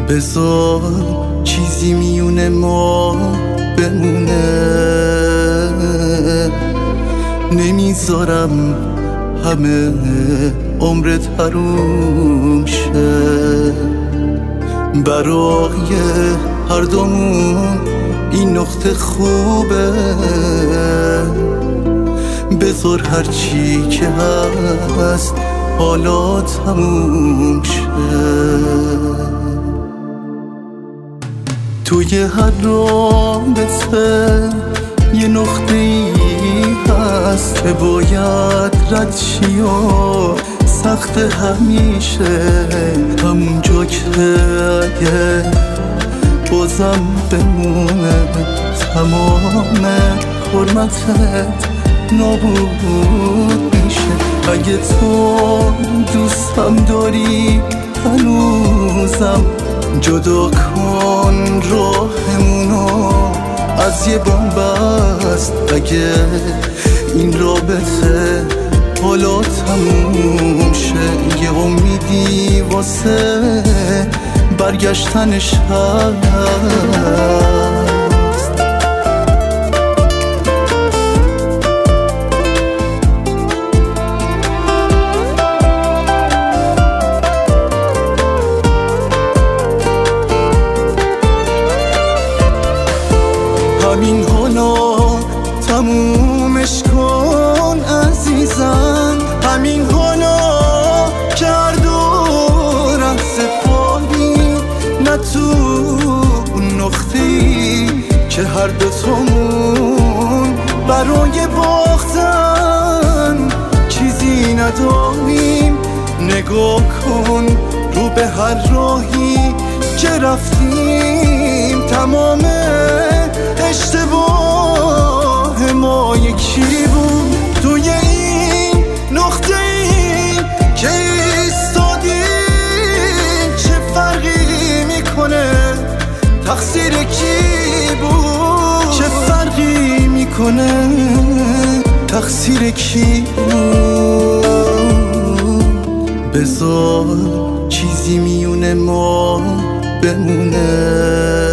بذار چیزی میونه ما بمونه، نمیذارم همه عمرت حروم شه. برای هر دومون این نقطه خوبه، بذار هرچی که هست حالا تموم شه. توی هر رابطه یه نقطه ای هست که باید رد شی و سخت همیشه، همونجا که اگه بازم بمونه تمام حرمتت نابود میشه. اگه تو دوستم داری هنوزم جدا کن راهمونو از یه بنبست. اگه این رابطه حالا تموم شه، یه امیدی واسه برگشتنش هست. همین حالا تمومش کن عزیزم، همین حالا که هر دو رهز پایی نه تو اون نقطه‌ای که هر دوتامون برای باختن چیزی نداریم. نگاه کن رو به هر راهی که رفتیم، تمام اشتباه ما یکی بود. توی این نقطه ای که ایستادیم چه فرقی میکنه تقصیر کی بود؟ چه فرقی میکنه تقصیر کی بود؟ بذار چیزی میونه ما بمونه،